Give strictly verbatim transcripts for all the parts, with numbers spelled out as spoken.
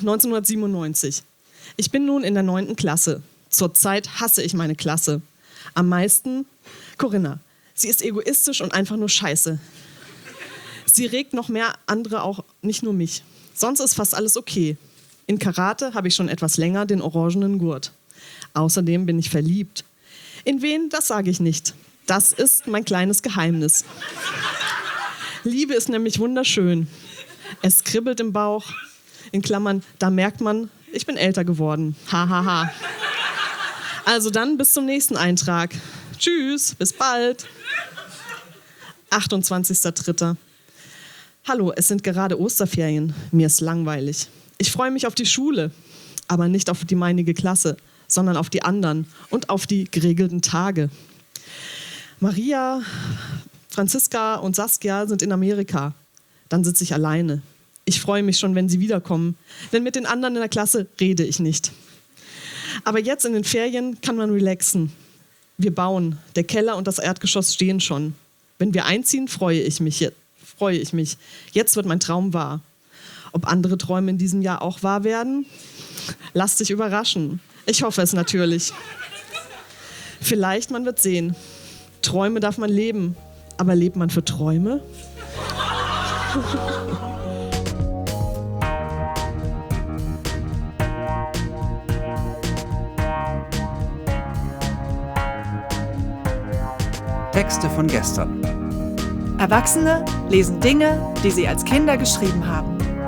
neunzehnhundertsiebenundneunzig. Ich bin nun in der neunten Klasse. Zurzeit hasse ich meine Klasse. Am meisten Corinna. Sie ist egoistisch und einfach nur scheiße. Sie regt noch mehr andere auch, nicht nur mich. Sonst ist fast alles okay. In Karate habe ich schon etwas länger den orangenen Gurt. Außerdem bin ich verliebt. In wen, das sage ich nicht. Das ist mein kleines Geheimnis. Liebe ist nämlich wunderschön. Es kribbelt im Bauch. In Klammern, da merkt man, ich bin älter geworden. Ha, ha, ha. Also dann bis zum nächsten Eintrag. Tschüss, bis bald. achtundzwanzigster dritter Hallo, es sind gerade Osterferien. Mir ist langweilig. Ich freue mich auf die Schule, aber nicht auf die meinige Klasse, sondern auf die anderen und auf die geregelten Tage. Maria, Franziska und Saskia sind in Amerika. Dann sitze ich alleine. Ich freue mich schon, wenn sie wiederkommen, denn mit den anderen in der Klasse rede ich nicht. Aber jetzt in den Ferien kann man relaxen. Wir bauen. Der Keller und das Erdgeschoss stehen schon. Wenn wir einziehen, freue ich mich. Je- freue ich mich. Jetzt wird mein Traum wahr. Ob andere Träume in diesem Jahr auch wahr werden? Lass dich überraschen. Ich hoffe es natürlich. Vielleicht, man wird sehen. Träume darf man leben. Aber lebt man für Träume? Texte von gestern. Erwachsene lesen Dinge, die sie als Kinder geschrieben haben.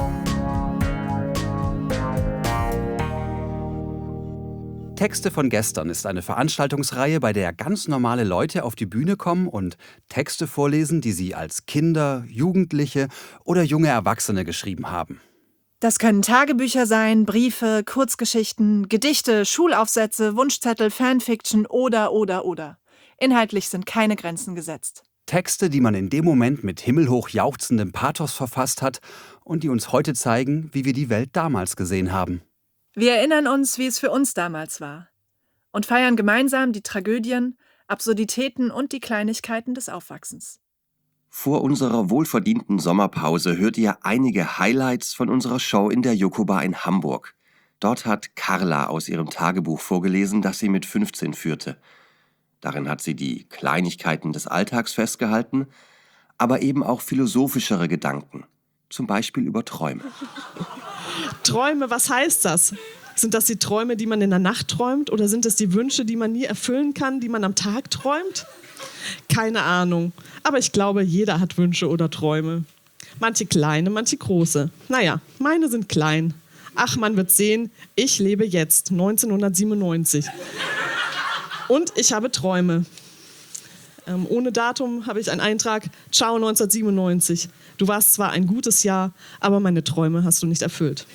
Texte von gestern ist eine Veranstaltungsreihe, bei der ganz normale Leute auf die Bühne kommen und Texte vorlesen, die sie als Kinder, Jugendliche oder junge Erwachsene geschrieben haben. Das können Tagebücher sein, Briefe, Kurzgeschichten, Gedichte, Schulaufsätze, Wunschzettel, Fanfiction oder, oder, oder. Inhaltlich sind keine Grenzen gesetzt. Texte, die man in dem Moment mit himmelhoch jauchzendem Pathos verfasst hat und die uns heute zeigen, wie wir die Welt damals gesehen haben. Wir erinnern uns, wie es für uns damals war und feiern gemeinsam die Tragödien, Absurditäten und die Kleinigkeiten des Aufwachsens. Vor unserer wohlverdienten Sommerpause hört ihr einige Highlights von unserer Show in der Yokoba in Hamburg. Dort hat Carla aus ihrem Tagebuch vorgelesen, das sie mit fünfzehn führte. Darin hat sie die Kleinigkeiten des Alltags festgehalten, aber eben auch philosophischere Gedanken, zum Beispiel über Träume. Träume, was heißt das? Sind das die Träume, die man in der Nacht träumt? Oder sind es die Wünsche, die man nie erfüllen kann, die man am Tag träumt? Keine Ahnung. Aber ich glaube, jeder hat Wünsche oder Träume. Manche kleine, manche große. Naja, meine sind klein. Ach, man wird sehen, ich lebe jetzt, neunzehnhundertsiebenundneunzig. Und ich habe Träume. Ähm, ohne Datum habe ich einen Eintrag. Ciao neunzehnhundertsiebenundneunzig. Du warst zwar ein gutes Jahr, aber meine Träume hast du nicht erfüllt.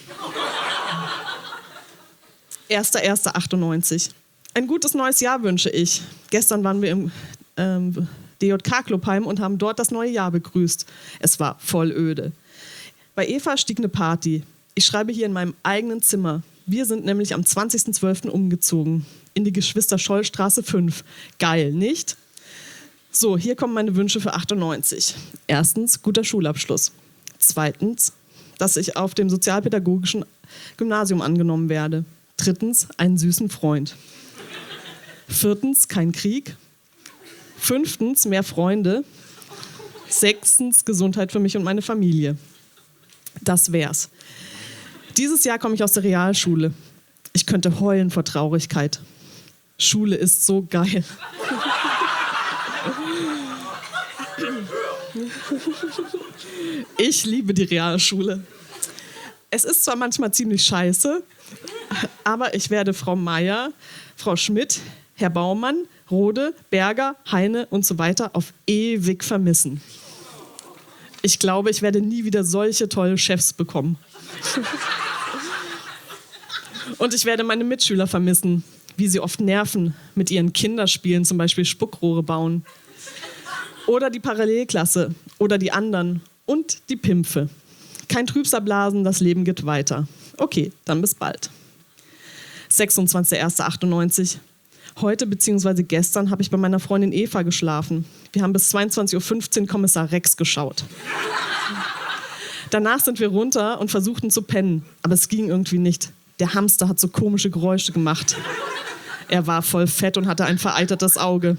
erster erster achtundneunzig. Ein gutes neues Jahr wünsche ich. Gestern waren wir im ähm, D J K Clubheim und haben dort das neue Jahr begrüßt. Es war voll öde. Bei Eva stieg eine Party. Ich schreibe hier in meinem eigenen Zimmer. Wir sind nämlich am zwanzigsten zwölften umgezogen. In die Geschwister-Scholl-Straße fünf. Geil, nicht? So, hier kommen meine Wünsche für achtundneunzig. Erstens, guter Schulabschluss. Zweitens, dass ich auf dem sozialpädagogischen Gymnasium angenommen werde. Drittens, einen süßen Freund. Viertens, kein Krieg. Fünftens, mehr Freunde. Sechstens, Gesundheit für mich und meine Familie. Das wär's. Dieses Jahr komme ich aus der Realschule. Ich könnte heulen vor Traurigkeit. Schule ist so geil. Ich liebe die Realschule. Es ist zwar manchmal ziemlich scheiße, aber ich werde Frau Meier, Frau Schmidt, Herr Baumann, Rode, Berger, Heine und so weiter auf ewig vermissen. Ich glaube, ich werde nie wieder solche tolle Chefs bekommen. Und ich werde meine Mitschüler vermissen, wie sie oft nerven, mit ihren Kinderspielen zum Beispiel Spuckrohre bauen. Oder die Parallelklasse oder die anderen und die Pimpfe. Kein Trübsalblasen, das Leben geht weiter. Okay, dann bis bald. sechsundzwanzigster erster achtundneunzig. Heute bzw. gestern habe ich bei meiner Freundin Eva geschlafen. Wir haben bis zweiundzwanzig Uhr fünfzehn Kommissar Rex geschaut. Danach sind wir runter und versuchten zu pennen, aber es ging irgendwie nicht. Der Hamster hat so komische Geräusche gemacht. Er war voll fett und hatte ein vereitertes Auge.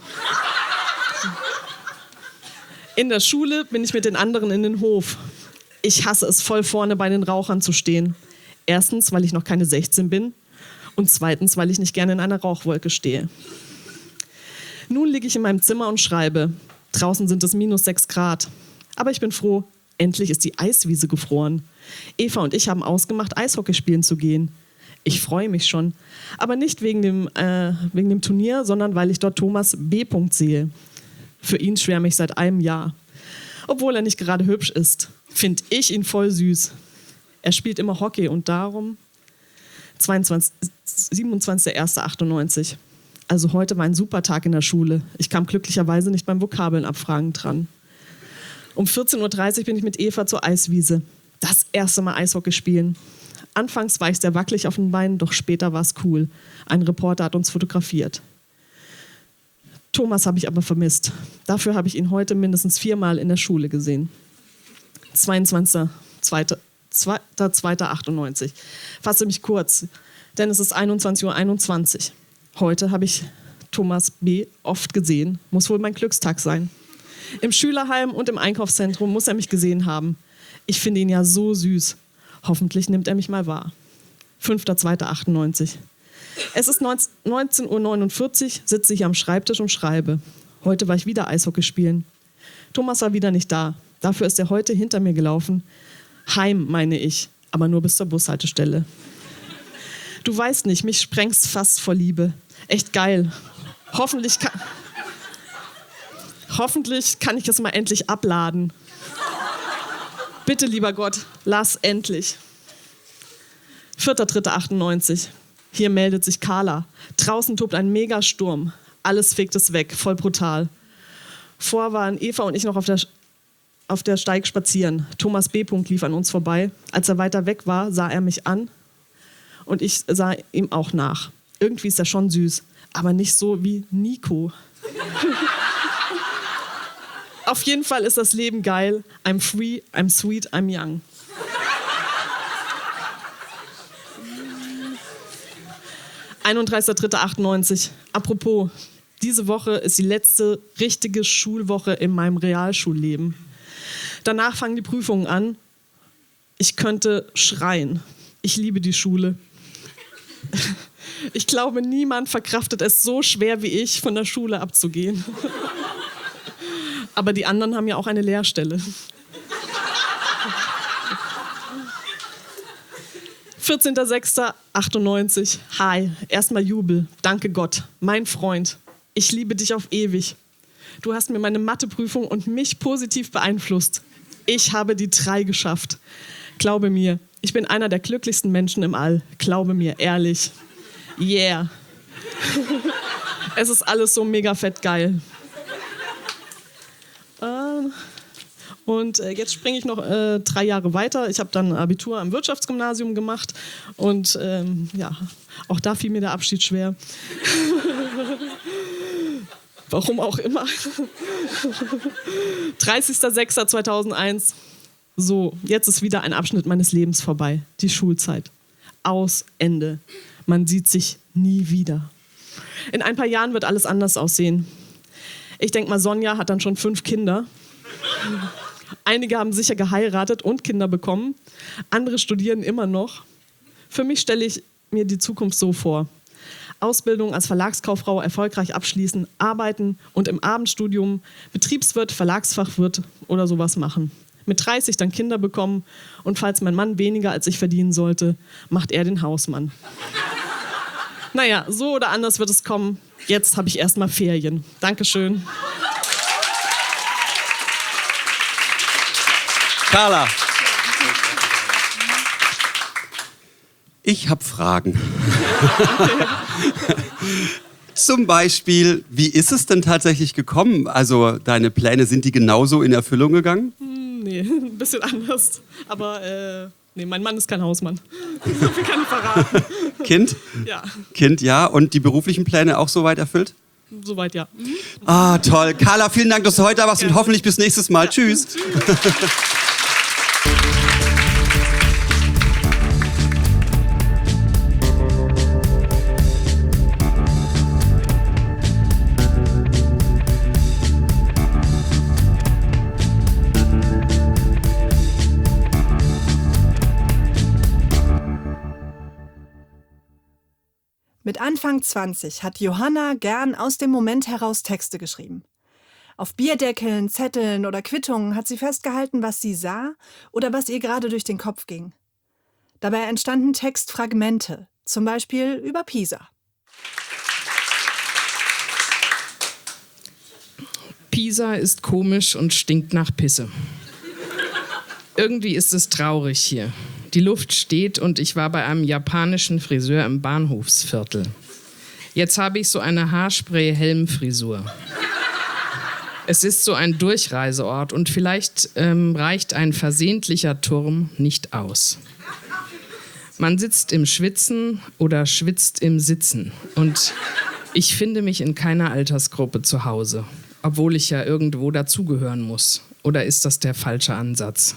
In der Schule bin ich mit den anderen in den Hof. Ich hasse es, voll vorne bei den Rauchern zu stehen. Erstens, weil ich noch keine sechzehn bin und zweitens, weil ich nicht gerne in einer Rauchwolke stehe. Nun liege ich in meinem Zimmer und schreibe. Draußen sind es minus sechs Grad. Aber ich bin froh, endlich ist die Eiswiese gefroren. Eva und ich haben ausgemacht, Eishockey spielen zu gehen. Ich freue mich schon, aber nicht wegen dem, äh, wegen dem Turnier, sondern weil ich dort Thomas B. sehe. Für ihn schwärme ich seit einem Jahr. Obwohl er nicht gerade hübsch ist, finde ich ihn voll süß. Er spielt immer Hockey und darum siebenundzwanzigster erster achtundneunzig. Also heute war ein super Tag in der Schule. Ich kam glücklicherweise nicht beim Vokabeln abfragen dran. Um vierzehn Uhr dreißig bin ich mit Eva zur Eiswiese. Das erste Mal Eishockey spielen. Anfangs war ich sehr wackelig auf den Beinen, doch später war es cool. Ein Reporter hat uns fotografiert. Thomas habe ich aber vermisst. Dafür habe ich ihn heute mindestens viermal in der Schule gesehen. zweiundzwanzigster zweiter achtundneunzig. Fasse mich kurz, denn es ist einundzwanzig Uhr einundzwanzig. Heute habe ich Thomas B. oft gesehen. Muss wohl mein Glückstag sein. Im Schülerheim und im Einkaufszentrum muss er mich gesehen haben. Ich finde ihn ja so süß. Hoffentlich nimmt er mich mal wahr. fünfter zweiter achtundneunzig. Es ist neunzehn Uhr neunundvierzig, sitze ich am Schreibtisch und schreibe. Heute war ich wieder Eishockey spielen. Thomas war wieder nicht da. Dafür ist er heute hinter mir gelaufen. Heim, meine ich, aber nur bis zur Bushaltestelle. Du weißt nicht, mich sprengst fast vor Liebe. Echt geil. Hoffentlich kann, hoffentlich kann ich es mal endlich abladen. Bitte, lieber Gott, lass endlich. vierter dritter achtundneunzig. Hier meldet sich Carla. Draußen tobt ein Megasturm. Alles fegt es weg, voll brutal. Vorher waren Eva und ich noch auf der, auf der Steig spazieren. Thomas B. lief an uns vorbei. Als er weiter weg war, sah er mich an und ich sah ihm auch nach. Irgendwie ist er schon süß, aber nicht so wie Nico. Auf jeden Fall ist das Leben geil. I'm free, I'm sweet, I'm young. einunddreißigster dritter achtundneunzig. Apropos, diese Woche ist die letzte richtige Schulwoche in meinem Realschulleben. Danach fangen die Prüfungen an. Ich könnte schreien. Ich liebe die Schule. Ich glaube, niemand verkraftet es so schwer wie ich, von der Schule abzugehen. Aber die anderen haben ja auch eine Lehrstelle. vierzehnter sechster achtundneunzig. Hi, erstmal Jubel. Danke Gott, mein Freund. Ich liebe dich auf ewig. Du hast mir meine Matheprüfung und mich positiv beeinflusst. Ich habe die drei geschafft. Glaube mir, ich bin einer der glücklichsten Menschen im All. Glaube mir, ehrlich. Yeah. Es ist alles so mega fett geil. Und jetzt springe ich noch äh, drei Jahre weiter. Ich habe dann Abitur am Wirtschaftsgymnasium gemacht und ähm, ja, auch da fiel mir der Abschied schwer. Warum auch immer. dreißigster sechster zweitausendeins. So, jetzt ist wieder ein Abschnitt meines Lebens vorbei. Die Schulzeit. Aus, Ende. Man sieht sich nie wieder. In ein paar Jahren wird alles anders aussehen. Ich denke mal, Sonja hat dann schon fünf Kinder. Einige haben sicher geheiratet und Kinder bekommen. Andere studieren immer noch. Für mich stelle ich mir die Zukunft so vor. Ausbildung als Verlagskauffrau erfolgreich abschließen, arbeiten und im Abendstudium Betriebswirt, Verlagsfachwirt oder sowas machen. Mit dreißig dann Kinder bekommen und falls mein Mann weniger als ich verdienen sollte, macht er den Hausmann. Naja, so oder anders wird es kommen. Jetzt habe ich erstmal Ferien. Dankeschön. Carla. Ich habe Fragen. Zum Beispiel, wie ist es denn tatsächlich gekommen? Also deine Pläne, sind die genauso in Erfüllung gegangen? Hm, nee, ein bisschen anders. Aber äh, nee, mein Mann ist kein Hausmann. So viel kann ich verraten. Kind? Ja. Kind, ja. Und die beruflichen Pläne auch soweit erfüllt? Soweit, ja. Mhm. Ah, toll. Carla, vielen Dank, dass du heute da warst und hoffentlich bis nächstes Mal. Ja. Tschüss. Tschüss. Mit Anfang zwanzig hat Johanna gern aus dem Moment heraus Texte geschrieben. Auf Bierdeckeln, Zetteln oder Quittungen hat sie festgehalten, was sie sah oder was ihr gerade durch den Kopf ging. Dabei entstanden Textfragmente, zum Beispiel über Pisa. Pisa ist komisch und stinkt nach Pisse. Irgendwie ist es traurig hier. Die Luft steht und ich war bei einem japanischen Friseur im Bahnhofsviertel. Jetzt habe ich so eine Haarspray-Helmfrisur. Es ist so ein Durchreiseort und vielleicht ähm, reicht ein versehentlicher Turm nicht aus. Man sitzt im Schwitzen oder schwitzt im Sitzen und ich finde mich in keiner Altersgruppe zu Hause, obwohl ich ja irgendwo dazugehören muss. Oder ist das der falsche Ansatz?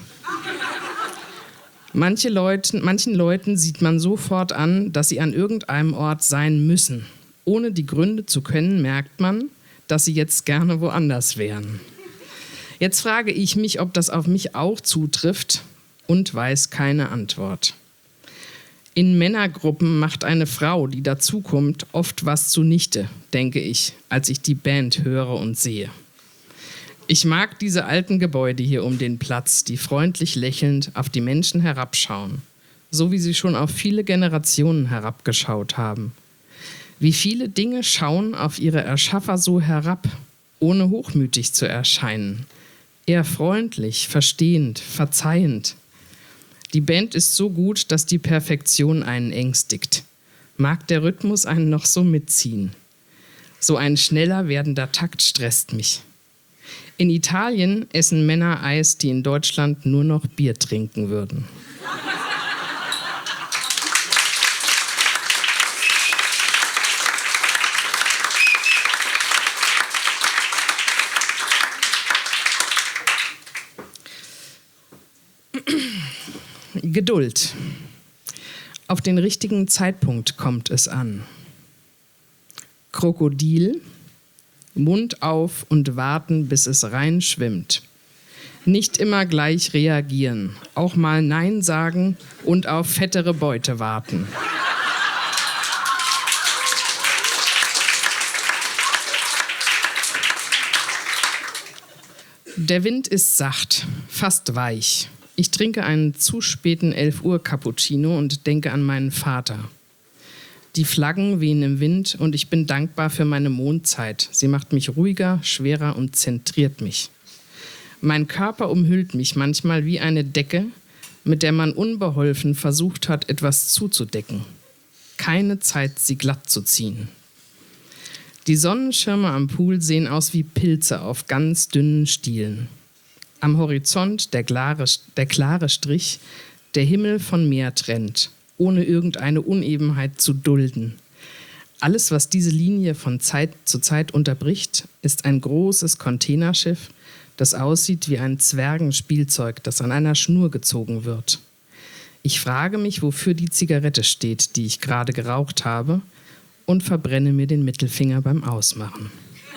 Manche Leute, manchen Leuten sieht man sofort an, dass sie an irgendeinem Ort sein müssen. Ohne die Gründe zu kennen, merkt man, dass sie jetzt gerne woanders wären. Jetzt frage ich mich, ob das auf mich auch zutrifft und weiß keine Antwort. In Männergruppen macht eine Frau, die dazukommt, oft was zunichte, denke ich, als ich die Band höre und sehe. Ich mag diese alten Gebäude hier um den Platz, die freundlich lächelnd auf die Menschen herabschauen, so wie sie schon auf viele Generationen herabgeschaut haben. Wie viele Dinge schauen auf ihre Erschaffer so herab, ohne hochmütig zu erscheinen. Eher freundlich, verstehend, verzeihend. Die Band ist so gut, dass die Perfektion einen ängstigt. Mag der Rhythmus einen noch so mitziehen. So ein schneller werdender Takt stresst mich. In Italien essen Männer Eis, die in Deutschland nur noch Bier trinken würden. Geduld. Auf den richtigen Zeitpunkt kommt es an. Krokodil. Mund auf und warten, bis es rein schwimmt. Nicht immer gleich reagieren, auch mal Nein sagen und auf fettere Beute warten. Der Wind ist sacht, fast weich. Ich trinke einen zu späten elf Uhr Cappuccino und denke an meinen Vater. Die Flaggen wehen im Wind und ich bin dankbar für meine Mondzeit. Sie macht mich ruhiger, schwerer und zentriert mich. Mein Körper umhüllt mich manchmal wie eine Decke, mit der man unbeholfen versucht hat, etwas zuzudecken. Keine Zeit, sie glatt zu ziehen. Die Sonnenschirme am Pool sehen aus wie Pilze auf ganz dünnen Stielen. Am Horizont der klare, der klare Strich, der Himmel von Meer trennt, ohne irgendeine Unebenheit zu dulden. Alles, was diese Linie von Zeit zu Zeit unterbricht, ist ein großes Containerschiff, das aussieht wie ein Zwergenspielzeug, das an einer Schnur gezogen wird. Ich frage mich, wofür die Zigarette steht, die ich gerade geraucht habe, und verbrenne mir den Mittelfinger beim Ausmachen.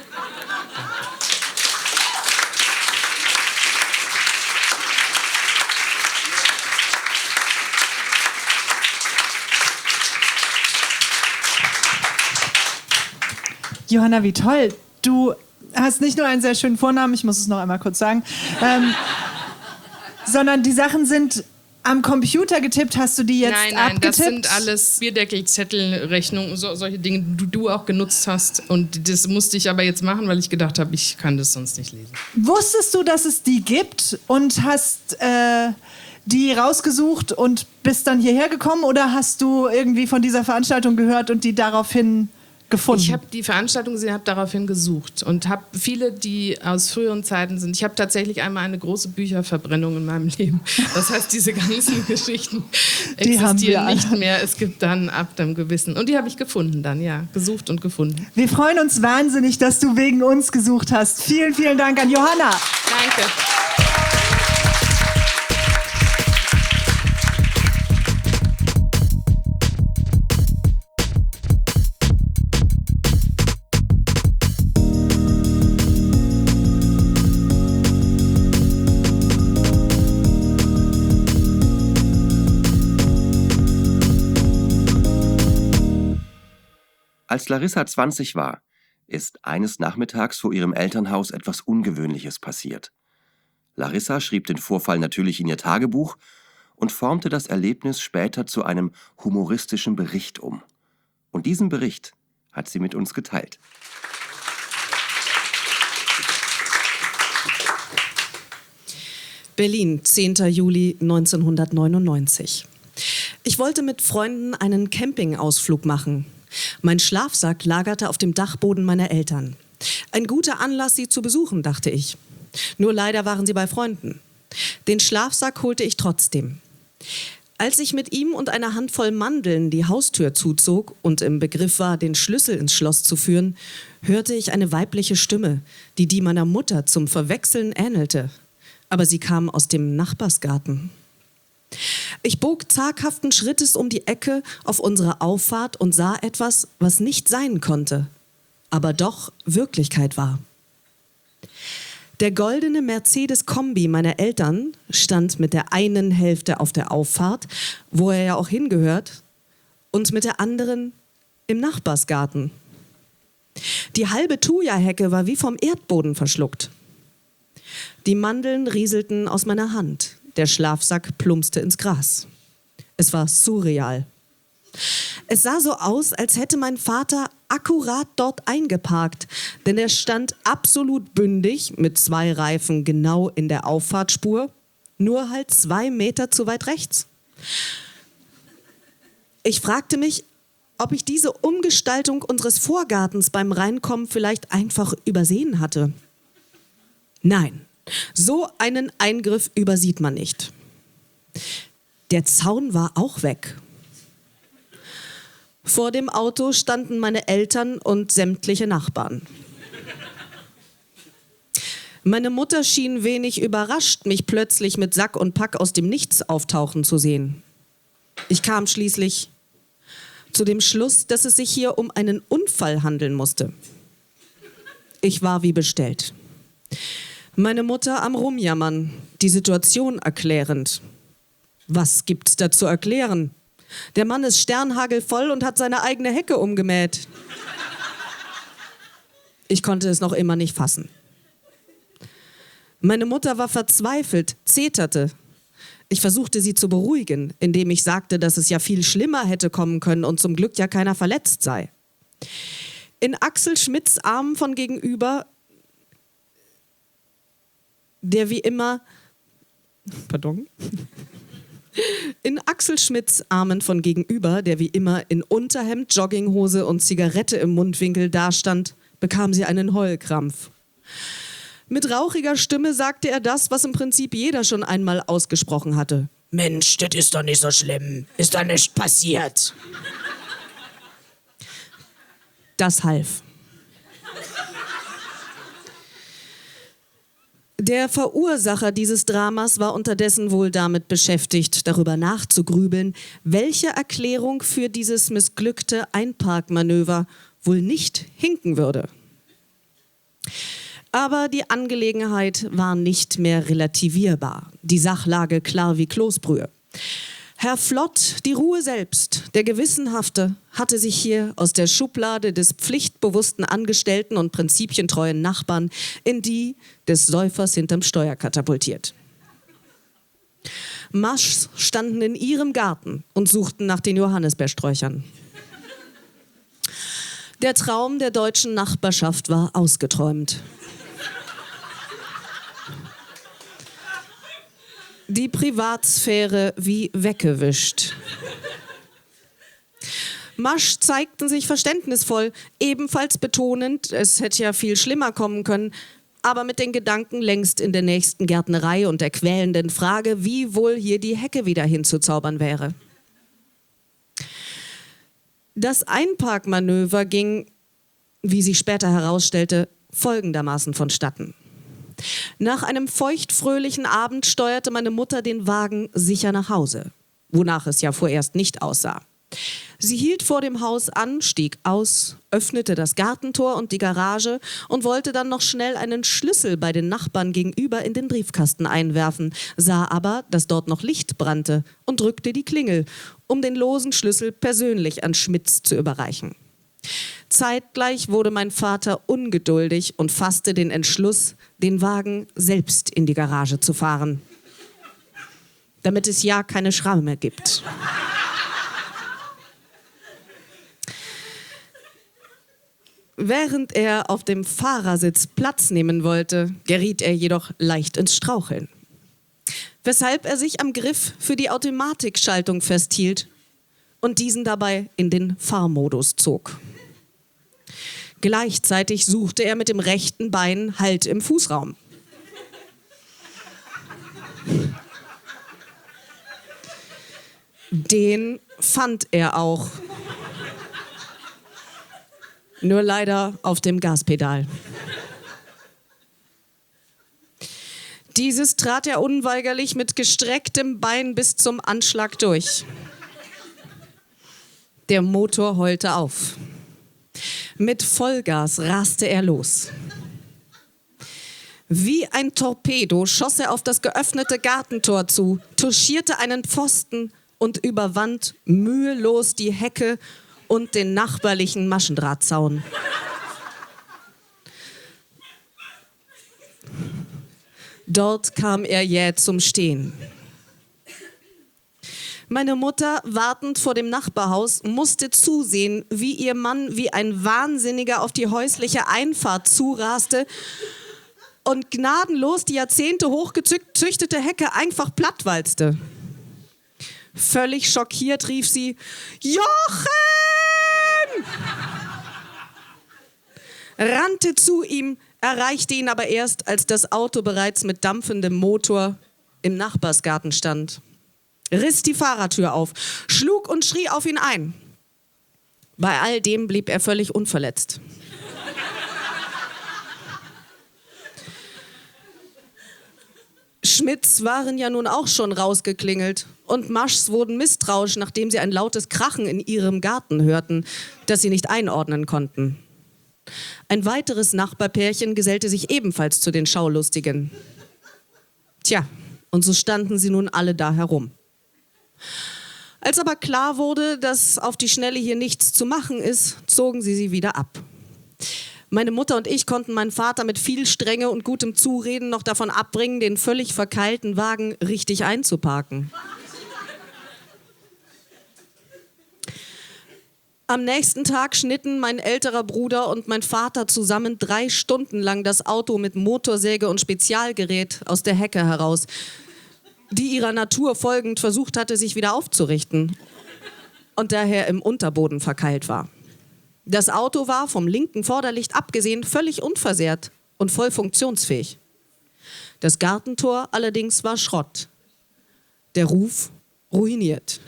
Johanna, wie toll. Du hast nicht nur einen sehr schönen Vornamen, ich muss es noch einmal kurz sagen, ähm, sondern die Sachen sind am Computer getippt. Hast du die jetzt nein, nein, abgetippt? Das sind alles Bierdeckel, Zettel, Rechnungen, so, solche Dinge, die du auch genutzt hast. Und das musste ich aber jetzt machen, weil ich gedacht habe, ich kann das sonst nicht lesen. Wusstest du, dass es die gibt und hast äh, die rausgesucht und bist dann hierher gekommen? Oder hast du irgendwie von dieser Veranstaltung gehört und die daraufhin gefunden? Ich habe die Veranstaltung gesehen, habe daraufhin gesucht und habe viele, die aus früheren Zeiten sind. Ich habe tatsächlich einmal eine große Bücherverbrennung in meinem Leben. Das heißt, diese ganzen Geschichten die existieren nicht mehr. Es gibt dann ab einem gewissen. Und die habe ich gefunden dann, ja. Gesucht und gefunden. Wir freuen uns wahnsinnig, dass du wegen uns gesucht hast. Vielen, vielen Dank an Johanna. Danke. Als Larissa zwanzig war, ist eines Nachmittags vor ihrem Elternhaus etwas Ungewöhnliches passiert. Larissa schrieb den Vorfall natürlich in ihr Tagebuch und formte das Erlebnis später zu einem humoristischen Bericht um. Und diesen Bericht hat sie mit uns geteilt. Berlin, zehnter Juli neunzehnhundertneunundneunzig. Ich wollte mit Freunden einen Campingausflug machen. Mein Schlafsack lagerte auf dem Dachboden meiner Eltern. Ein guter Anlass, sie zu besuchen, dachte ich. Nur leider waren sie bei Freunden. Den Schlafsack holte ich trotzdem. Als ich mit ihm und einer Handvoll Mandeln die Haustür zuzog und im Begriff war, den Schlüssel ins Schloss zu führen, hörte ich eine weibliche Stimme, die die meiner Mutter zum Verwechseln ähnelte. Aber sie kam aus dem Nachbarsgarten. Ich bog zaghaften Schrittes um die Ecke auf unsere Auffahrt und sah etwas, was nicht sein konnte, aber doch Wirklichkeit war. Der goldene Mercedes-Kombi meiner Eltern stand mit der einen Hälfte auf der Auffahrt, wo er ja auch hingehört, und mit der anderen im Nachbarsgarten. Die halbe Thuja-Hecke war wie vom Erdboden verschluckt. Die Mandeln rieselten aus meiner Hand. Der Schlafsack plumpste ins Gras. Es war surreal. Es sah so aus, als hätte mein Vater akkurat dort eingeparkt, denn er stand absolut bündig mit zwei Reifen genau in der Auffahrtspur, nur halt zwei Meter zu weit rechts. Ich fragte mich, ob ich diese Umgestaltung unseres Vorgartens beim Reinkommen vielleicht einfach übersehen hatte. Nein. So einen Eingriff übersieht man nicht. Der Zaun war auch weg. Vor dem Auto standen meine Eltern und sämtliche Nachbarn. Meine Mutter schien wenig überrascht, mich plötzlich mit Sack und Pack aus dem Nichts auftauchen zu sehen. Ich kam schließlich zu dem Schluss, dass es sich hier um einen Unfall handeln musste. Ich war wie bestellt. Meine Mutter am Rumjammern, die Situation erklärend. Was gibt's da zu erklären? Der Mann ist sternhagelvoll und hat seine eigene Hecke umgemäht. Ich konnte es noch immer nicht fassen. Meine Mutter war verzweifelt, zeterte. Ich versuchte sie zu beruhigen, indem ich sagte, dass es ja viel schlimmer hätte kommen können und zum Glück ja keiner verletzt sei. In Axel Schmidts Armen von gegenüber, der wie immer, pardon, in Axel Schmidts Armen von gegenüber, der wie immer in Unterhemd, Jogginghose und Zigarette im Mundwinkel dastand, bekam sie einen Heulkrampf. Mit rauchiger Stimme sagte er das, was im Prinzip jeder schon einmal ausgesprochen hatte. Mensch, das ist doch nicht so schlimm, ist doch nichts passiert. Das half. Der Verursacher dieses Dramas war unterdessen wohl damit beschäftigt, darüber nachzugrübeln, welche Erklärung für dieses missglückte Einparkmanöver wohl nicht hinken würde. Aber die Angelegenheit war nicht mehr relativierbar, die Sachlage klar wie Kloßbrühe. Herr Flott, die Ruhe selbst, der Gewissenhafte, hatte sich hier aus der Schublade des pflichtbewussten Angestellten und prinzipientreuen Nachbarn in die des Säufers hinterm Steuer katapultiert. Maschs standen in ihrem Garten und suchten nach den Johannisbeersträuchern. Der Traum der deutschen Nachbarschaft war ausgeträumt. Die Privatsphäre wie weggewischt. Masch zeigten sich verständnisvoll, ebenfalls betonend, es hätte ja viel schlimmer kommen können, aber mit den Gedanken längst in der nächsten Gärtnerei und der quälenden Frage, wie wohl hier die Hecke wieder hinzuzaubern wäre. Das Einparkmanöver ging, wie sich später herausstellte, folgendermaßen vonstatten. Nach einem feuchtfröhlichen Abend steuerte meine Mutter den Wagen sicher nach Hause, wonach es ja vorerst nicht aussah. Sie hielt vor dem Haus an, stieg aus, öffnete das Gartentor und die Garage und wollte dann noch schnell einen Schlüssel bei den Nachbarn gegenüber in den Briefkasten einwerfen, sah aber, dass dort noch Licht brannte und drückte die Klingel, um den losen Schlüssel persönlich an Schmitz zu überreichen. Zeitgleich wurde mein Vater ungeduldig und fasste den Entschluss, den Wagen selbst in die Garage zu fahren, damit es ja keine Schramme mehr gibt. Während er auf dem Fahrersitz Platz nehmen wollte, geriet er jedoch leicht ins Straucheln, weshalb er sich am Griff für die Automatikschaltung festhielt und diesen dabei in den Fahrmodus zog. Gleichzeitig suchte er mit dem rechten Bein Halt im Fußraum. Den fand er auch. Nur leider auf dem Gaspedal. Dieses trat er unweigerlich mit gestrecktem Bein bis zum Anschlag durch. Der Motor heulte auf. Mit Vollgas raste er los. Wie ein Torpedo schoss er auf das geöffnete Gartentor zu, touchierte einen Pfosten und überwand mühelos die Hecke und den nachbarlichen Maschendrahtzaun. Dort kam er jäh zum Stehen. Meine Mutter, wartend vor dem Nachbarhaus, musste zusehen, wie ihr Mann wie ein Wahnsinniger auf die häusliche Einfahrt zuraste und gnadenlos die Jahrzehnte hochgezüchtete Hecke einfach plattwalzte. Völlig schockiert rief sie: Jochen! Rannte zu ihm, erreichte ihn aber erst, als das Auto bereits mit dampfendem Motor im Nachbarsgarten stand. Riss die Fahrertür auf, schlug und schrie auf ihn ein. Bei all dem blieb er völlig unverletzt. Schmidts waren ja nun auch schon rausgeklingelt und Maschs wurden misstrauisch, nachdem sie ein lautes Krachen in ihrem Garten hörten, das sie nicht einordnen konnten. Ein weiteres Nachbarpärchen gesellte sich ebenfalls zu den Schaulustigen. Tja, und so standen sie nun alle da herum. Als aber klar wurde, dass auf die Schnelle hier nichts zu machen ist, zogen sie sie wieder ab. Meine Mutter und ich konnten meinen Vater mit viel Strenge und gutem Zureden noch davon abbringen, den völlig verkeilten Wagen richtig einzuparken. Am nächsten Tag schnitten mein älterer Bruder und mein Vater zusammen drei Stunden lang das Auto mit Motorsäge und Spezialgerät aus der Hecke heraus, die ihrer Natur folgend versucht hatte, sich wieder aufzurichten und daher im Unterboden verkeilt war. Das Auto war, vom linken Vorderlicht abgesehen, völlig unversehrt und voll funktionsfähig. Das Gartentor allerdings war Schrott. Der Ruf ruiniert.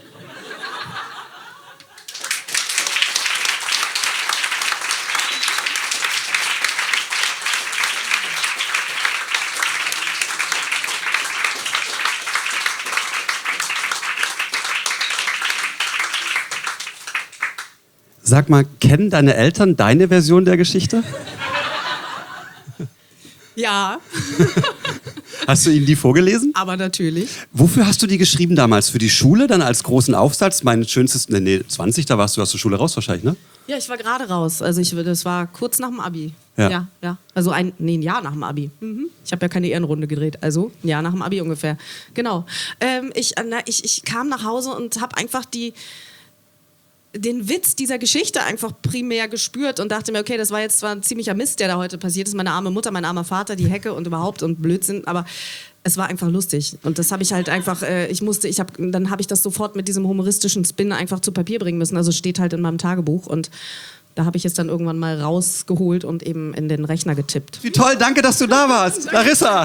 Sag mal, kennen deine Eltern deine Version der Geschichte? Ja. Hast du ihnen die vorgelesen? Aber natürlich. Wofür hast du die geschrieben damals? Für die Schule, dann als großen Aufsatz? Mein schönstes, nee, nee, zwanzig, da warst du aus der Schule raus wahrscheinlich, ne? Ja, ich war gerade raus. Also ich, das war kurz nach dem Abi. Ja. ja, ja. Also ein, nee, ein Jahr nach dem Abi. Mhm. Ich habe ja keine Ehrenrunde gedreht. Also ein Jahr nach dem Abi ungefähr. Genau. Ähm, ich, na, ich, ich kam nach Hause und habe einfach die... den Witz dieser Geschichte einfach primär gespürt und dachte mir, okay, das war jetzt zwar ein ziemlicher Mist, der da heute passiert ist, meine arme Mutter, mein armer Vater, die Hecke und überhaupt und Blödsinn, aber es war einfach lustig und das habe ich halt einfach, äh, ich musste, ich habe, dann habe ich das sofort mit diesem humoristischen Spin einfach zu Papier bringen müssen, also steht halt in meinem Tagebuch und da habe ich es dann irgendwann mal rausgeholt und eben in den Rechner getippt. Wie toll, danke, dass du da warst, Larissa.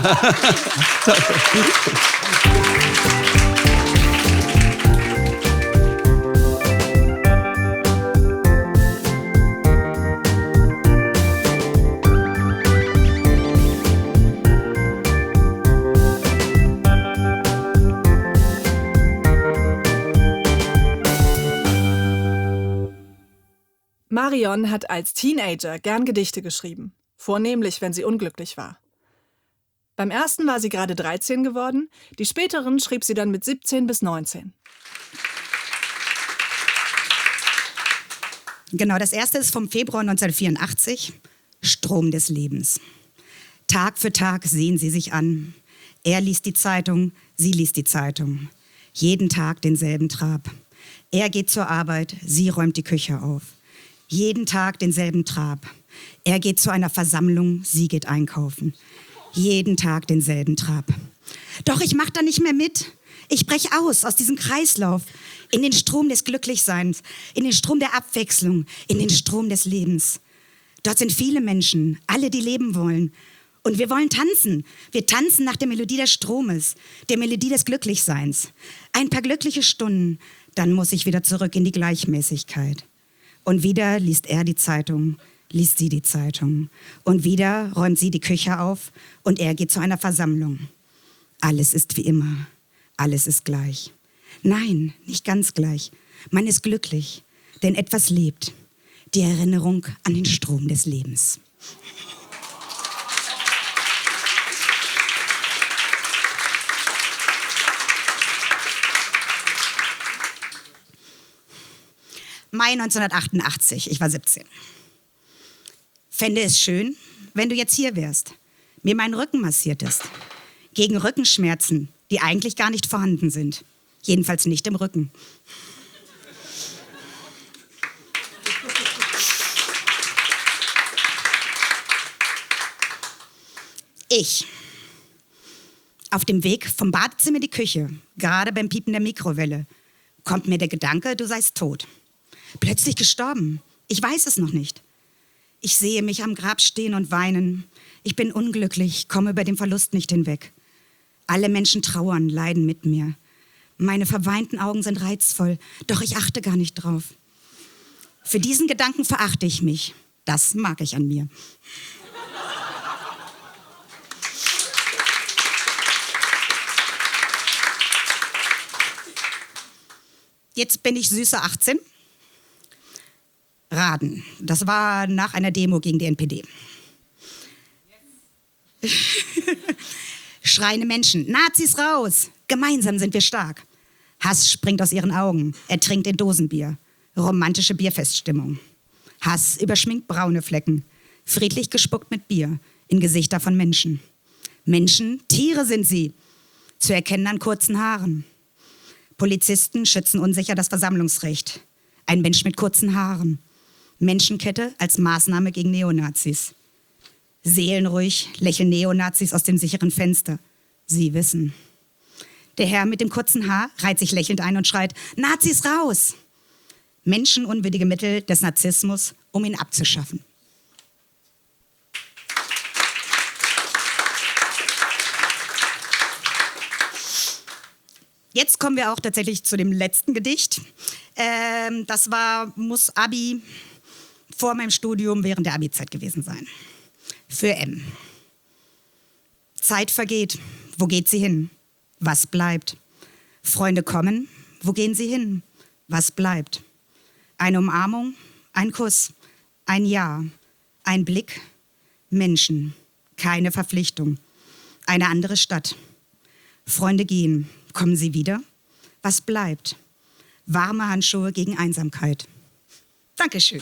Marion hat als Teenager gern Gedichte geschrieben, vornehmlich, wenn sie unglücklich war. Beim ersten war sie gerade dreizehn geworden, die späteren schrieb sie dann mit siebzehn bis neunzehn. Genau, das erste ist vom Februar neunzehnhundertvierundachtzig, Strom des Lebens. Tag für Tag sehen sie sich an. Er liest die Zeitung, sie liest die Zeitung. Jeden Tag denselben Trab. Er geht zur Arbeit, sie räumt die Küche auf. Jeden Tag denselben Trab. Er geht zu einer Versammlung, sie geht einkaufen. Jeden Tag denselben Trab. Doch ich mach da nicht mehr mit. Ich brech aus aus diesem Kreislauf, in den Strom des Glücklichseins, in den Strom der Abwechslung, in den Strom des Lebens. Dort sind viele Menschen, alle, die leben wollen. Und wir wollen tanzen. Wir tanzen nach der Melodie des Stromes, der Melodie des Glücklichseins. Ein paar glückliche Stunden, dann muss ich wieder zurück in die Gleichmäßigkeit. Und wieder liest er die Zeitung, liest sie die Zeitung. Und wieder räumt sie die Küche auf und er geht zu einer Versammlung. Alles ist wie immer. Alles ist gleich. Nein, nicht ganz gleich. Man ist glücklich, denn etwas lebt. Die Erinnerung an den Strom des Lebens. Mai neunzehnhundertachtundachtzig, ich war siebzehn. Fände es schön, wenn du jetzt hier wärst, mir meinen Rücken massiertest. Gegen Rückenschmerzen, die eigentlich gar nicht vorhanden sind. Jedenfalls nicht im Rücken. Ich. Auf dem Weg vom Badezimmer in die Küche, gerade beim Piepen der Mikrowelle, kommt mir der Gedanke, du seist tot. Plötzlich gestorben. Ich weiß es noch nicht. Ich sehe mich am Grab stehen und weinen. Ich bin unglücklich, komme über den Verlust nicht hinweg. Alle Menschen trauern, leiden mit mir. Meine verweinten Augen sind reizvoll, doch ich achte gar nicht drauf. Für diesen Gedanken verachte ich mich. Das mag ich an mir. Jetzt bin ich süße achtzehn. Raden. Das war nach einer Demo gegen die N P D. Schreiende Menschen. Nazis raus! Gemeinsam sind wir stark. Hass springt aus ihren Augen. Er trinkt in Dosenbier. Romantische Bierfeststimmung. Hass überschminkt braune Flecken. Friedlich gespuckt mit Bier in Gesichter von Menschen. Menschen, Tiere sind sie. Zu erkennen an kurzen Haaren. Polizisten schützen unsicher das Versammlungsrecht. Ein Mensch mit kurzen Haaren. Menschenkette als Maßnahme gegen Neonazis. Seelenruhig lächeln Neonazis aus dem sicheren Fenster. Sie wissen. Der Herr mit dem kurzen Haar reiht sich lächelnd ein und schreit, Nazis raus! Menschenunwürdige Mittel des Narzissmus, um ihn abzuschaffen. Jetzt kommen wir auch tatsächlich zu dem letzten Gedicht. Ähm, das war, muss Abi vor meinem Studium während der Abi-Zeit gewesen sein. Für M. Zeit vergeht. Wo geht sie hin? Was bleibt? Freunde kommen. Wo gehen sie hin? Was bleibt? Eine Umarmung, ein Kuss, ein Ja, ein Blick, Menschen, keine Verpflichtung. Eine andere Stadt. Freunde gehen. Kommen sie wieder? Was bleibt? Warme Handschuhe gegen Einsamkeit. Dankeschön.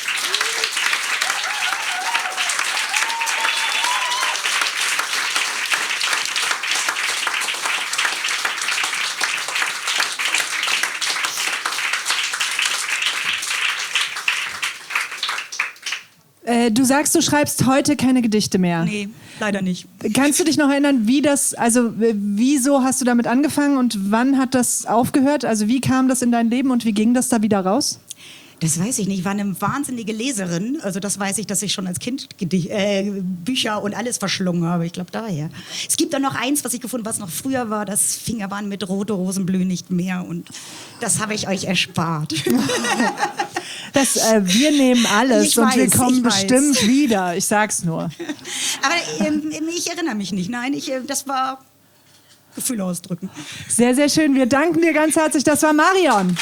Äh, du sagst, du schreibst heute keine Gedichte mehr. Nee, leider nicht. Kannst du dich noch erinnern, wie das, also äh, wieso hast du damit angefangen und wann hat das aufgehört? Also wie kam das in dein Leben und wie ging das da wieder raus? Das weiß ich nicht. Ich war eine wahnsinnige Leserin. Also das weiß ich, dass ich schon als Kind Gedi- äh, Bücher und alles verschlungen habe. Ich glaube, daher. Es gibt da noch eins, was ich gefunden habe, was noch früher war. Das Fingerbahn mit rote Rosen blühen nicht mehr. Und das habe ich euch erspart. Das, äh, wir nehmen alles Ich und weiß, wir kommen ich weiß. bestimmt wieder. Ich sag's nur. Aber ähm, ich erinnere mich nicht. Nein, ich, äh, das war Gefühle ausdrücken. Sehr, sehr schön. Wir danken dir ganz herzlich. Das war Marion.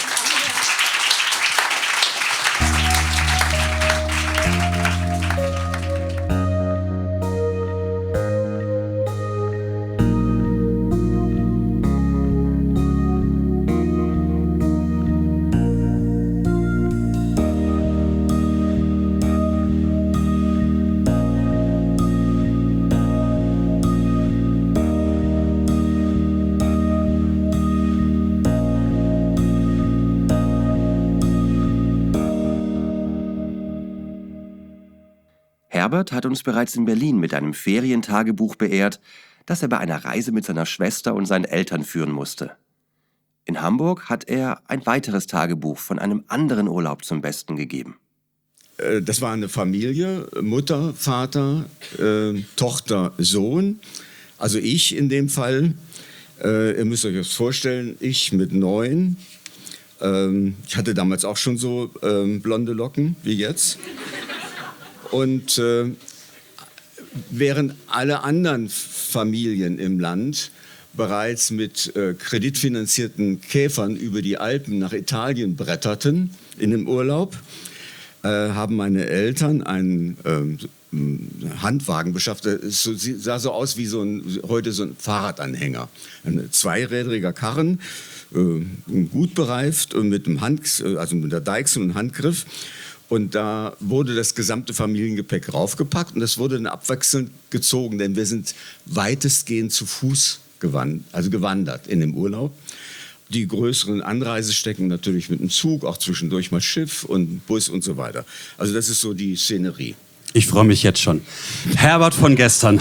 Herbert hat uns bereits in Berlin mit einem Ferientagebuch beehrt, das er bei einer Reise mit seiner Schwester und seinen Eltern führen musste. In Hamburg hat er ein weiteres Tagebuch von einem anderen Urlaub zum Besten gegeben. Das war eine Familie, Mutter, Vater, äh, Tochter, Sohn. Also ich in dem Fall. Äh, ihr müsst euch das vorstellen, ich mit neun. Ähm, ich hatte damals auch schon so ähm, blonde Locken wie jetzt. Und äh, während alle anderen Familien im Land bereits mit äh, kreditfinanzierten Käfern über die Alpen nach Italien bretterten in dem Urlaub, äh, haben meine Eltern einen ähm, Handwagen beschafft. Es sah so aus wie so ein, heute so ein Fahrradanhänger. Ein zweirädriger Karren, äh, gut bereift und mit dem Hand, also mit der Deichsel und Handgriff. Und da wurde das gesamte Familiengepäck raufgepackt und das wurde dann abwechselnd gezogen, denn wir sind weitestgehend zu Fuß gewand, also gewandert in dem Urlaub. Die größeren Anreisestrecken natürlich mit dem Zug, auch zwischendurch mal Schiff und Bus und so weiter. Also das ist so die Szenerie. Ich freue mich jetzt schon. Herbert von Gestern.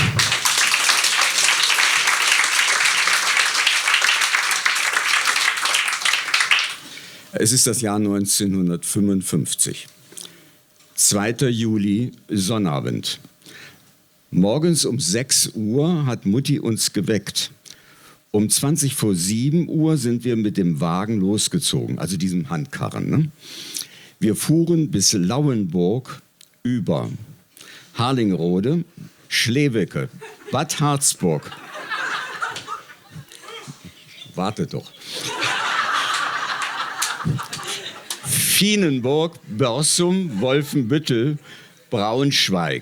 Es ist das Jahr neunzehnhundertfünfundfünfzig. zweiter Juli, Sonnabend. Morgens um sechs Uhr hat Mutti uns geweckt. Um zwanzig vor sieben Uhr sind wir mit dem Wagen losgezogen, also diesem Handkarren. Ne? Wir fuhren bis Lauenburg über Harlingerode, Schlewecke, Bad Harzburg. Wartet doch. Fienenburg, Börsum, Wolfenbüttel, Braunschweig.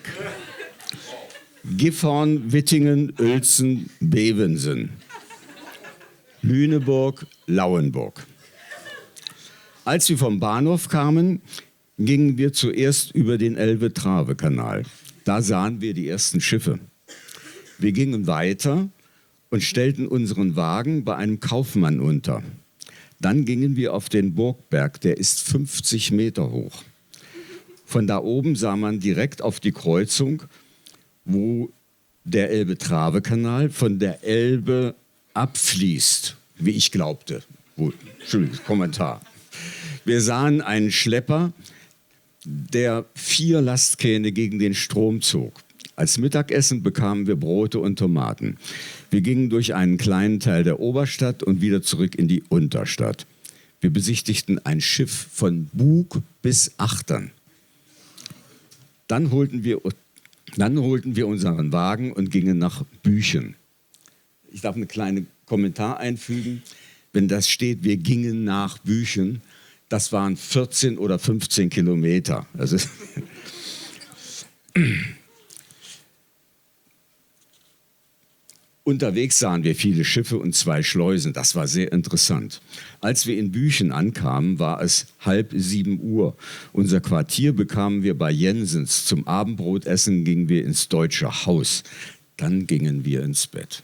Gifhorn, Wittingen, Uelzen, Bevensen. Lüneburg, Lauenburg. Als wir vom Bahnhof kamen, gingen wir zuerst über den Elbe-Trave-Kanal. Da sahen wir die ersten Schiffe. Wir gingen weiter und stellten unseren Wagen bei einem Kaufmann unter. Dann gingen wir auf den Burgberg, der ist fünfzig Meter hoch. Von da oben sah man direkt auf die Kreuzung, wo der Elbe-Trave-Kanal von der Elbe abfließt, wie ich glaubte. Gut, Entschuldigung, Kommentar. Wir sahen einen Schlepper, der vier Lastkähne gegen den Strom zog. Als Mittagessen bekamen wir Brote und Tomaten. Wir gingen durch einen kleinen Teil der Oberstadt und wieder zurück in die Unterstadt. Wir besichtigten ein Schiff von Bug bis Achtern. Dann holten wir, dann holten wir unseren Wagen und gingen nach Büchen. Ich darf einen kleinen Kommentar einfügen. Wenn das steht, wir gingen nach Büchen, das waren vierzehn oder fünfzehn Kilometer. Also Unterwegs sahen wir viele Schiffe und zwei Schleusen. Das war sehr interessant. Als wir in Büchen ankamen, war es halb sieben Uhr. Unser Quartier bekamen wir bei Jensens. Zum Abendbrotessen gingen wir ins Deutsche Haus. Dann gingen wir ins Bett.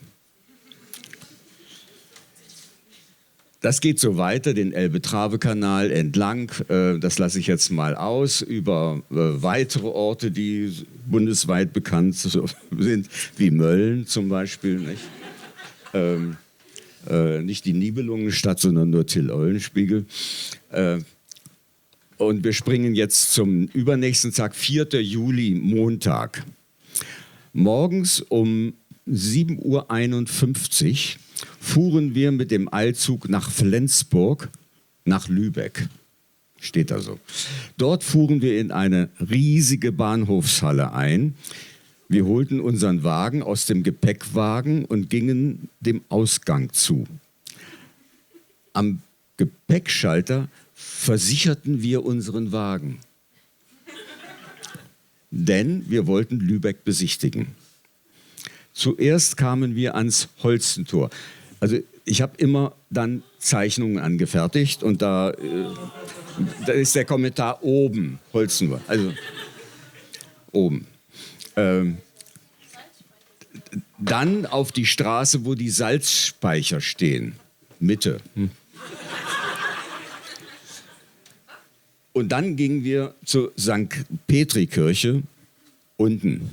Das geht so weiter, den Elbe-Trave-Kanal entlang. Äh, das lasse ich jetzt mal aus, über äh, weitere Orte, die bundesweit bekannt sind, wie Mölln zum Beispiel. Nicht, ähm, äh, nicht die Nibelungenstadt, sondern nur Till-Eulenspiegel. Äh, und wir springen jetzt zum übernächsten Tag, vierter Juli, Montag. Morgens um sieben Uhr einundfünfzig fuhren wir mit dem Eilzug nach Flensburg, nach Lübeck. Steht da so. Dort fuhren wir in eine riesige Bahnhofshalle ein. Wir holten unseren Wagen aus dem Gepäckwagen und gingen dem Ausgang zu. Am Gepäckschalter versicherten wir unseren Wagen. Denn wir wollten Lübeck besichtigen. Zuerst kamen wir ans Holstentor. Also ich habe immer dann Zeichnungen angefertigt und da, äh, da ist der Kommentar oben, Holstentor, also oben. Ähm, dann auf die Straße, wo die Salzspeicher stehen, Mitte. Hm. Und dann gingen wir zur Sankt Petri Kirche unten.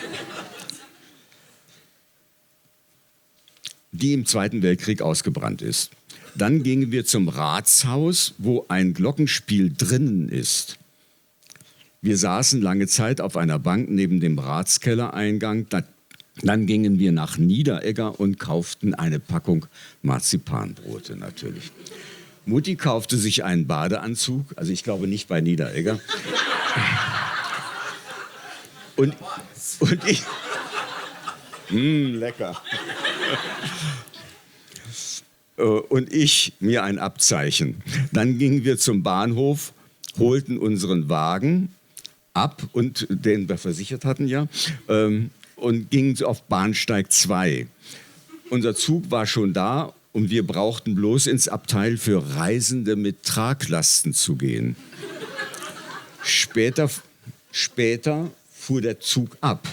Die im Zweiten Weltkrieg ausgebrannt ist. Dann gingen wir zum Ratshaus, wo ein Glockenspiel drinnen ist. Wir saßen lange Zeit auf einer Bank neben dem Ratskellereingang. Dann gingen wir nach Niederegger und kauften eine Packung Marzipanbrote natürlich. Mutti kaufte sich einen Badeanzug, also ich glaube nicht bei Niederegger. Und, und ich... Mh, lecker. Und ich mir ein Abzeichen. Dann gingen wir zum Bahnhof, holten unseren Wagen ab, und den wir versichert hatten ja, ähm, und gingen auf Bahnsteig zwei. Unser Zug war schon da und wir brauchten bloß ins Abteil für Reisende mit Traglasten zu gehen. Später, später fuhr der Zug ab.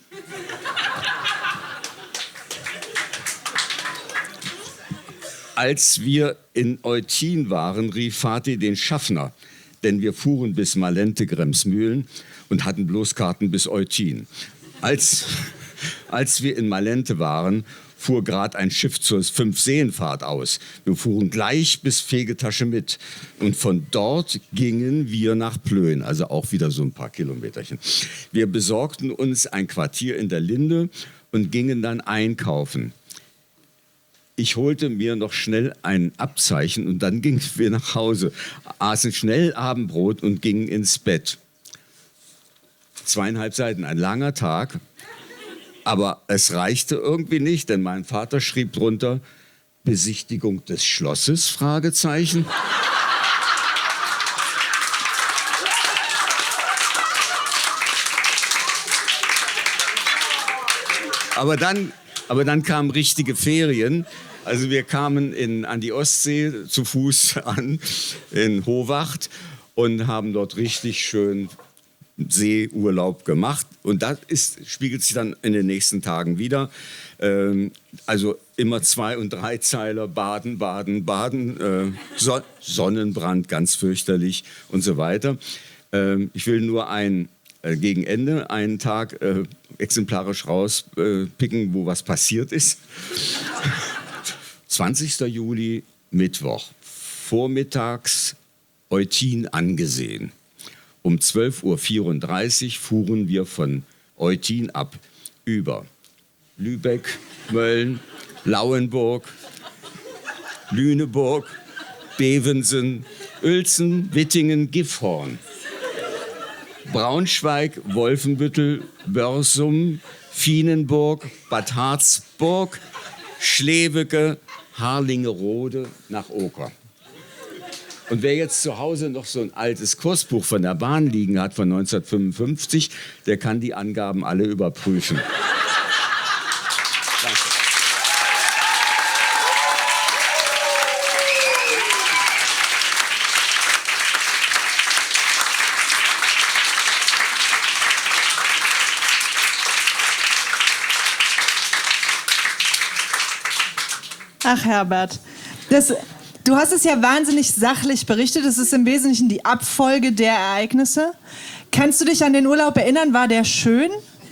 Als wir in Eutin waren, rief Vati den Schaffner, denn wir fuhren bis Malente-Gremsmühlen und hatten bloß Karten bis Eutin. Als, als wir in Malente waren, fuhr gerade ein Schiff zur Fünfseenfahrt aus. Wir fuhren gleich bis Fegetasche mit. Und von dort gingen wir nach Plön, also auch wieder so ein paar Kilometerchen. Wir besorgten uns ein Quartier in der Linde und gingen dann einkaufen. Ich holte mir noch schnell ein Abzeichen und dann gingen wir nach Hause, aßen schnell Abendbrot und gingen ins Bett. Zweieinhalb Seiten, ein langer Tag, aber es reichte irgendwie nicht, denn mein Vater schrieb drunter: Besichtigung des Schlosses, Fragezeichen. Aber dann, aber dann kamen richtige Ferien. Also wir kamen in, an die Ostsee zu Fuß an, in Hovacht, und haben dort richtig schön Seeurlaub gemacht. Und das ist, spiegelt sich dann in den nächsten Tagen wieder. Ähm, also immer Zwei- und Dreizeiler, baden, baden, baden, äh, Son- Sonnenbrand, ganz fürchterlich und so weiter. Ähm, ich will nur ein äh, gegen Ende einen Tag äh, exemplarisch rauspicken, äh, wo was passiert ist. zwanzigster Juli, Mittwoch, vormittags Eutin angesehen. Um zwölf Uhr vierunddreißig fuhren wir von Eutin ab über Lübeck, Mölln, Lauenburg, Lüneburg, Bevensen, Uelzen, Wittingen, Gifhorn, Braunschweig, Wolfenbüttel, Börsum, Vienenburg, Bad Harzburg, Schleweke, Harlingerode nach Oker. Und wer jetzt zu Hause noch so ein altes Kursbuch von der Bahn liegen hat von neunzehnhundertfünfundfünfzig, der kann die Angaben alle überprüfen. Danke. Ach, Herbert, das, du hast es ja wahnsinnig sachlich berichtet. Es ist im Wesentlichen die Abfolge der Ereignisse. Kannst du dich an den Urlaub erinnern? War der schön?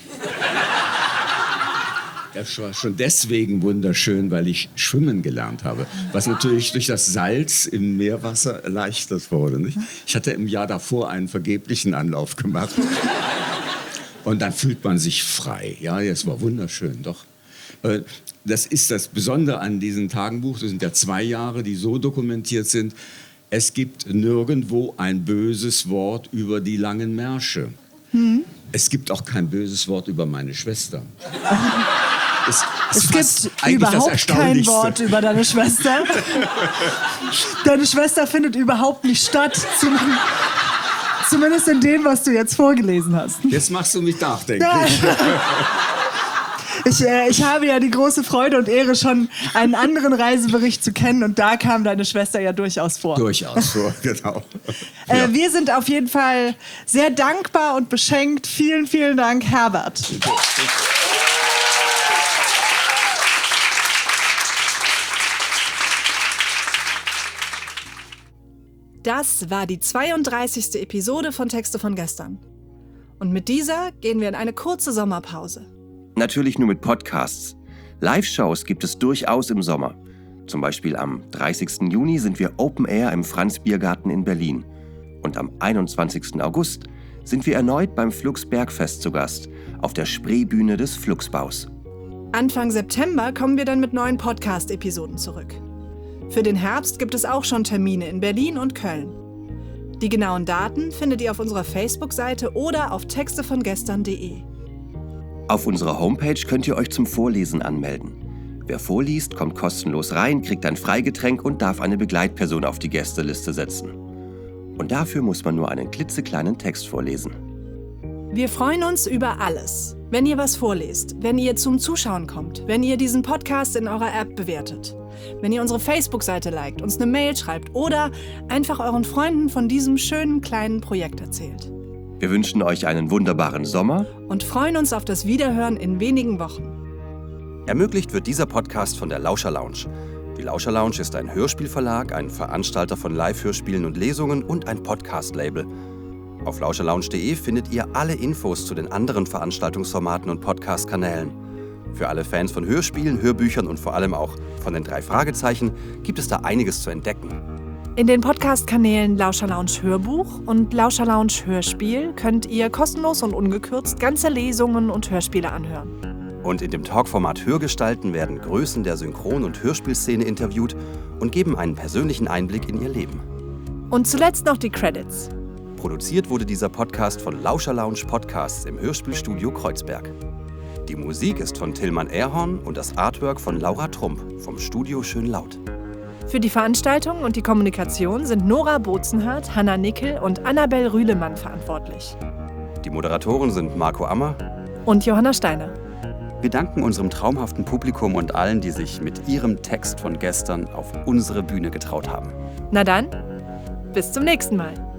Das war schon deswegen wunderschön, weil ich schwimmen gelernt habe. Was natürlich durch das Salz im Meerwasser erleichtert wurde. Nicht? Ich hatte im Jahr davor einen vergeblichen Anlauf gemacht. Und dann fühlt man sich frei. Ja, es war wunderschön, doch. Das ist das Besondere an diesem Tagebuch. Das sind ja zwei Jahre, die so dokumentiert sind. Es gibt nirgendwo ein böses Wort über die langen Märsche. Hm. Es gibt auch kein böses Wort über meine Schwester. Es, es gibt überhaupt kein Wort über deine Schwester. Deine Schwester findet überhaupt nicht statt. Zumindest in dem, was du jetzt vorgelesen hast. Jetzt machst du mich nachdenklich. Ja. Ich, äh, ich habe ja die große Freude und Ehre, schon einen anderen Reisebericht zu kennen, und da kam deine Schwester ja durchaus vor. Durchaus vor, genau. Äh, ja. Wir sind auf jeden Fall sehr dankbar und beschenkt. Vielen, vielen Dank, Herbert. Das war die zweiunddreißigste Episode von Texte von gestern. Und mit dieser gehen wir in eine kurze Sommerpause. Natürlich nur mit Podcasts. Live-Shows gibt es durchaus im Sommer. Zum Beispiel am dreißigsten Juni sind wir Open Air im Franz-Biergarten in Berlin. Und am einundzwanzigsten August sind wir erneut beim Flux Bergfest zu Gast, auf der Spreebühne des Fluxbaus. Anfang September kommen wir dann mit neuen Podcast-Episoden zurück. Für den Herbst gibt es auch schon Termine in Berlin und Köln. Die genauen Daten findet ihr auf unserer Facebook-Seite oder auf texte von gestern punkt de. Auf unserer Homepage könnt ihr euch zum Vorlesen anmelden. Wer vorliest, kommt kostenlos rein, kriegt ein Freigetränk und darf eine Begleitperson auf die Gästeliste setzen. Und dafür muss man nur einen klitzekleinen Text vorlesen. Wir freuen uns über alles. Wenn ihr was vorlest, wenn ihr zum Zuschauen kommt, wenn ihr diesen Podcast in eurer App bewertet, wenn ihr unsere Facebook-Seite liked, uns eine Mail schreibt oder einfach euren Freunden von diesem schönen kleinen Projekt erzählt. Wir wünschen euch einen wunderbaren Sommer und freuen uns auf das Wiederhören in wenigen Wochen. Ermöglicht wird dieser Podcast von der Lauscher Lounge. Die Lauscher Lounge ist ein Hörspielverlag, ein Veranstalter von Live-Hörspielen und Lesungen und ein Podcast-Label. Auf lauscher lounge punkt de findet ihr alle Infos zu den anderen Veranstaltungsformaten und Podcast-Kanälen. Für alle Fans von Hörspielen, Hörbüchern und vor allem auch von den drei Fragezeichen gibt es da einiges zu entdecken. In den Podcast-Kanälen Lauscher Lounge Hörbuch und Lauscher Lounge Hörspiel könnt ihr kostenlos und ungekürzt ganze Lesungen und Hörspiele anhören. Und in dem Talkformat Hörgestalten werden Größen der Synchron- und Hörspielszene interviewt und geben einen persönlichen Einblick in ihr Leben. Und zuletzt noch die Credits. Produziert wurde dieser Podcast von Lauscher Lounge Podcasts im Hörspielstudio Kreuzberg. Die Musik ist von Tillmann Erhorn und das Artwork von Laura Trump vom Studio Schönlaut. Für die Veranstaltung und die Kommunikation sind Nora Bozenhardt, Hanna Nickel und Annabel Rühlemann verantwortlich. Die Moderatoren sind Marco Ammer und Johanna Steiner. Wir danken unserem traumhaften Publikum und allen, die sich mit ihrem Text von gestern auf unsere Bühne getraut haben. Na dann, bis zum nächsten Mal.